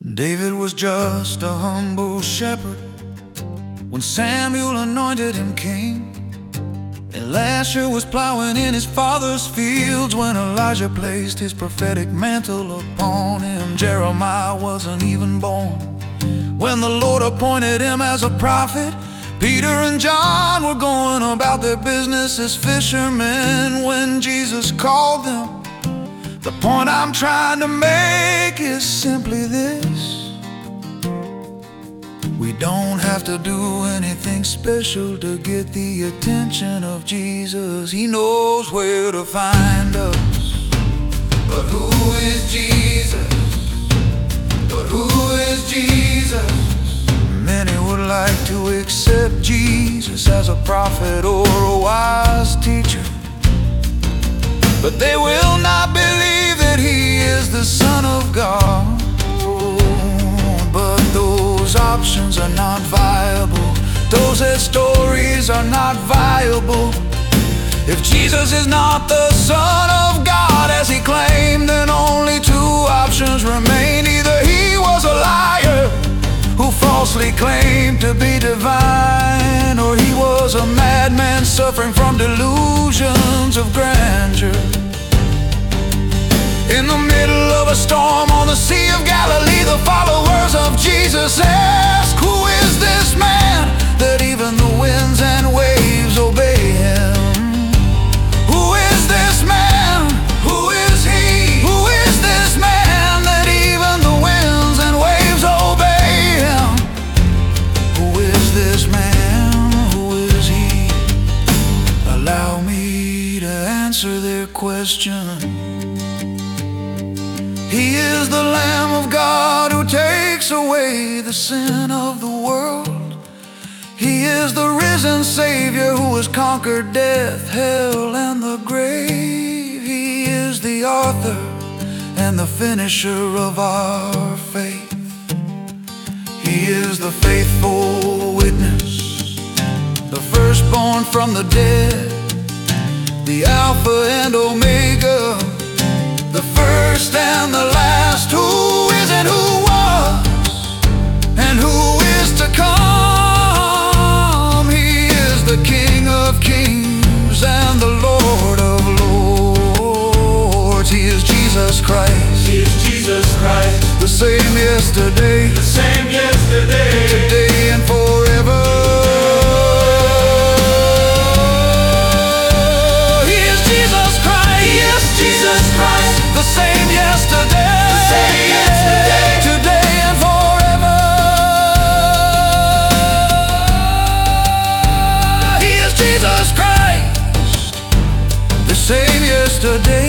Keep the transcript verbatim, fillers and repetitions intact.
David was just a humble shepherd when Samuel anointed him king. Elisha was plowing in his father's fields when Elijah placed his prophetic mantle upon him. Jeremiah wasn't even born when the Lord appointed him as a prophet. Peter and John were going about their business as fishermen when Jesus called them. The point I'm trying to make is simply this: we don't have to do anything special to get the attention of Jesus. He knows where to find us. But who is Jesus? But who is Jesus? Many would like to accept Jesus as a prophet or a wise teacher, but they will not believe that he is the Son of God. But those options are not viable. Those stories are not viable. If Jesus is not the Son of God as he claimed, then only two options remain. Either he was a liar who falsely claimed to be divine, or he was a madman suffering from delusions of grandeur. In the middle of a storm on the Sea of Galilee, the followers of Jesus ask, who is this man that even the winds and waves obey him? Who is this man? Who is he? Who is this man that even the winds and waves obey him? Who is this man? Who is he? Allow me to answer their question. He is the Lamb of God who takes away the sin of the world. He is the risen Savior who has conquered death, hell, and the grave. He is the author and the finisher of our faith. He is the faithful witness, the firstborn from the dead, the Alpha and Omega, the first and the last, who is and who was and who is to come. He is the King of kings and the Lord of lords. He is Jesus Christ. He is Jesus Christ. The same yesterday, The same yesterday, today and forever. He is Jesus Christ. He is Jesus Christ. The same yesterday, The same yesterday, today and forever. He is Jesus Christ. The same yesterday,